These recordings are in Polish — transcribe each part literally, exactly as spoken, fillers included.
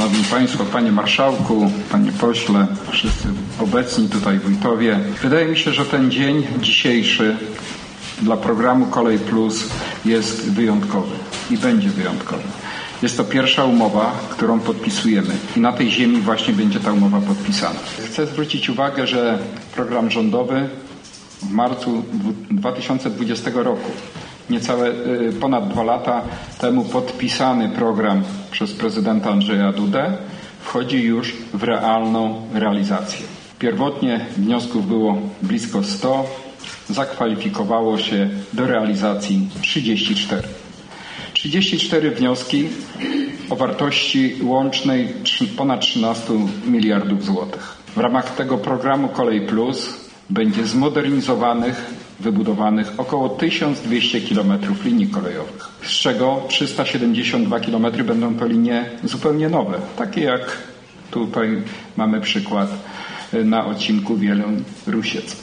Szanowni Państwo, Panie Marszałku, Panie Pośle, wszyscy obecni tutaj wójtowie. Wydaje mi się, że ten dzień dzisiejszy dla programu Kolej Plus jest wyjątkowy i będzie wyjątkowy. Jest to pierwsza umowa, którą podpisujemy i na tej ziemi właśnie będzie ta umowa podpisana. Chcę zwrócić uwagę, że program rządowy w marcu dwa tysiące dwudziestego roku, niecałe ponad dwa lata temu podpisany program przez prezydenta Andrzeja Dudę, wchodzi już w realną realizację. Pierwotnie wniosków było blisko sto, zakwalifikowało się do realizacji trzydzieści cztery. trzydzieści cztery wnioski o wartości łącznej ponad trzynaście miliardów złotych. W ramach tego programu Kolej Plus będzie zmodernizowanych, wybudowanych około tysiąc dwieście kilometrów linii kolejowych, z czego trzysta siedemdziesiąt dwa kilometry będą to linie zupełnie nowe, takie jak tutaj mamy przykład na odcinku Wieluń-Rusiec.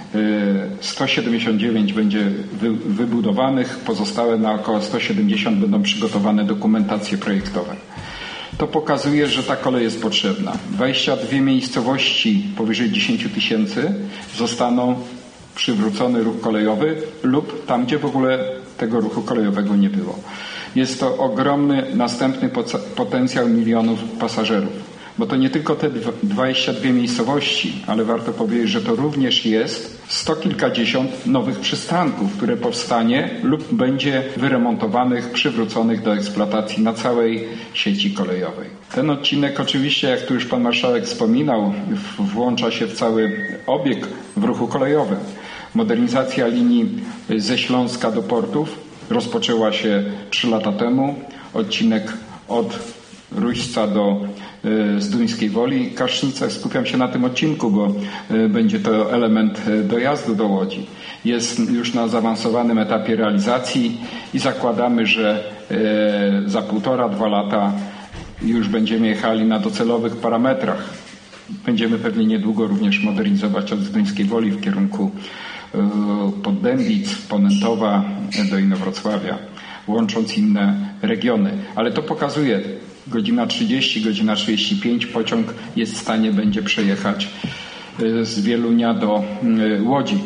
sto siedemdziesiąt dziewięć będzie wy, wybudowanych, pozostałe na około sto siedemdziesiąt będą przygotowane dokumentacje projektowe. To pokazuje, że ta kolej jest potrzebna. dwadzieścia dwie miejscowości powyżej dziesięć tysięcy zostaną przywrócony ruch kolejowy lub tam, gdzie w ogóle tego ruchu kolejowego nie było. Jest to ogromny następny potencjał milionów pasażerów. Bo to nie tylko te dwadzieścia dwie miejscowości, ale warto powiedzieć, że to również jest sto kilkadziesiąt nowych przystanków, które powstanie lub będzie wyremontowanych, przywróconych do eksploatacji na całej sieci kolejowej. Ten odcinek oczywiście, jak tu już pan marszałek wspominał, włącza się w cały obieg w ruchu kolejowym. Modernizacja linii ze Śląska do portów rozpoczęła się trzy lata temu. Odcinek od Ruśca do Zduńskiej Woli. Kasznica, skupiam się na tym odcinku, bo będzie to element dojazdu do Łodzi. Jest już na zaawansowanym etapie realizacji i zakładamy, że za półtora, dwa lata już będziemy jechali na docelowych parametrach. Będziemy pewnie niedługo również modernizować od Zduńskiej Woli w kierunku Poddębic, Ponętowa do Inowrocławia, łącząc inne regiony. Ale to pokazuje, godzina trzydzieści, godzina trzydzieści pięć pociąg jest w stanie będzie przejechać z Wielunia do Łodzi.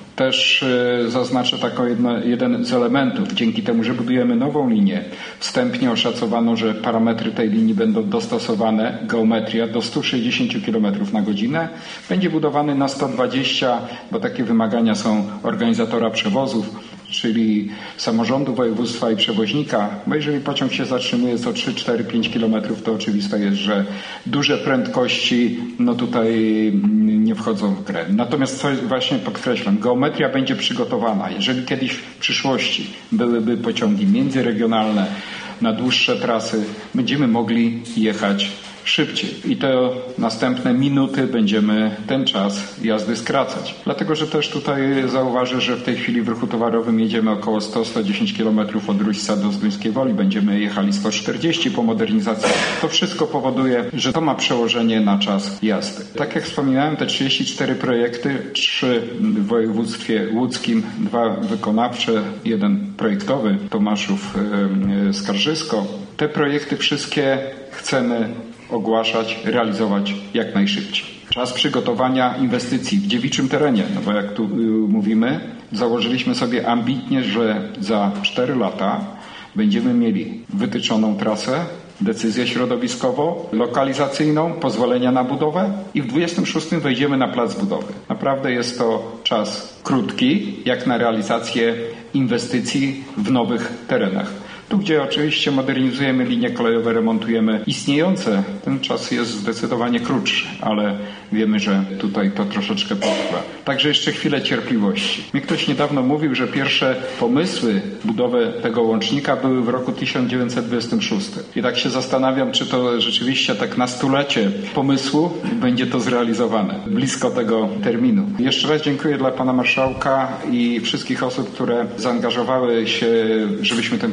Też zaznaczę taką jedno, jeden z elementów. Dzięki temu, że budujemy nową linię, wstępnie oszacowano, że parametry tej linii będą dostosowane, geometria do stu sześćdziesięciu kilometrów na godzinę. Będzie budowany na sto dwadzieścia, bo takie wymagania są organizatora przewozów, czyli samorządu województwa i przewoźnika, bo jeżeli pociąg się zatrzymuje co trzy, cztery, pięć kilometrów, to oczywiste jest, że duże prędkości no tutaj nie wchodzą w grę. Natomiast co właśnie podkreślam, geometria będzie przygotowana. Jeżeli kiedyś w przyszłości byłyby pociągi międzyregionalne na dłuższe trasy, będziemy mogli jechać szybciej i te następne minuty będziemy ten czas jazdy skracać. Dlatego, że też tutaj zauważę, że w tej chwili w ruchu towarowym jedziemy około sto do stu dziesięciu kilometrów od Ruśca do Zduńskiej Woli. Będziemy jechali sto czterdzieści po modernizacji. To wszystko powoduje, że to ma przełożenie na czas jazdy. Tak jak wspominałem, te trzydzieści cztery projekty, trzy w województwie łódzkim, dwa wykonawcze, jeden projektowy, Tomaszów, Skarżysko. Te projekty wszystkie chcemy ogłaszać, realizować jak najszybciej. Czas przygotowania inwestycji w dziewiczym terenie, no bo jak tu y, mówimy, założyliśmy sobie ambitnie, że za cztery lata będziemy mieli wytyczoną trasę, decyzję środowiskową, lokalizacyjną, pozwolenia na budowę i w dwudziestym szóstym wejdziemy na plac budowy. Naprawdę jest to czas krótki, jak na realizację inwestycji w nowych terenach. Tu, gdzie oczywiście modernizujemy linie kolejowe, remontujemy istniejące, ten czas jest zdecydowanie krótszy, ale wiemy, że tutaj to troszeczkę potrwa. Także jeszcze chwilę cierpliwości. Mnie ktoś niedawno mówił, że pierwsze pomysły budowy tego łącznika były w roku tysiąc dziewięćset dwudziestym szóstym. I tak się zastanawiam, czy to rzeczywiście tak na stulecie pomysłu będzie to zrealizowane. Blisko tego terminu. Jeszcze raz dziękuję dla pana marszałka i wszystkich osób, które zaangażowały się, żebyśmy ten projekt mogli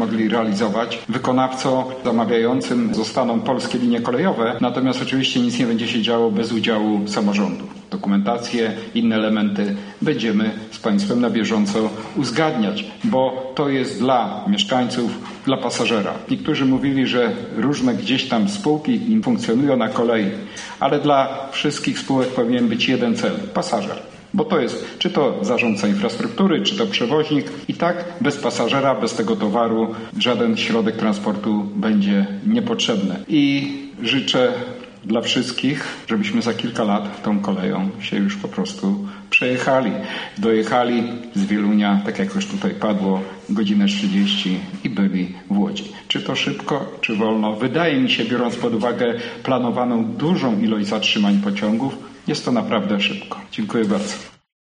mogli realizować. Wykonawcą zamawiającym zostaną polskie linie kolejowe, natomiast oczywiście nic nie będzie się działo bez udziału samorządu. Dokumentację, inne elementy będziemy z Państwem na bieżąco uzgadniać, bo to jest dla mieszkańców, dla pasażera. Niektórzy mówili, że różne gdzieś tam spółki im funkcjonują na kolei, ale dla wszystkich spółek powinien być jeden cel – pasażer. Bo to jest czy to zarządca infrastruktury, czy to przewoźnik i tak bez pasażera, bez tego towaru żaden środek transportu będzie niepotrzebny. I życzę dla wszystkich, żebyśmy za kilka lat tą koleją się już po prostu przejechali. Dojechali z Wielunia, tak jak już tutaj padło, godzinę trzydzieści i byli w Łodzi. Czy to szybko, czy wolno? Wydaje mi się, biorąc pod uwagę planowaną dużą ilość zatrzymań pociągów, jest to naprawdę szybko. Dziękuję bardzo.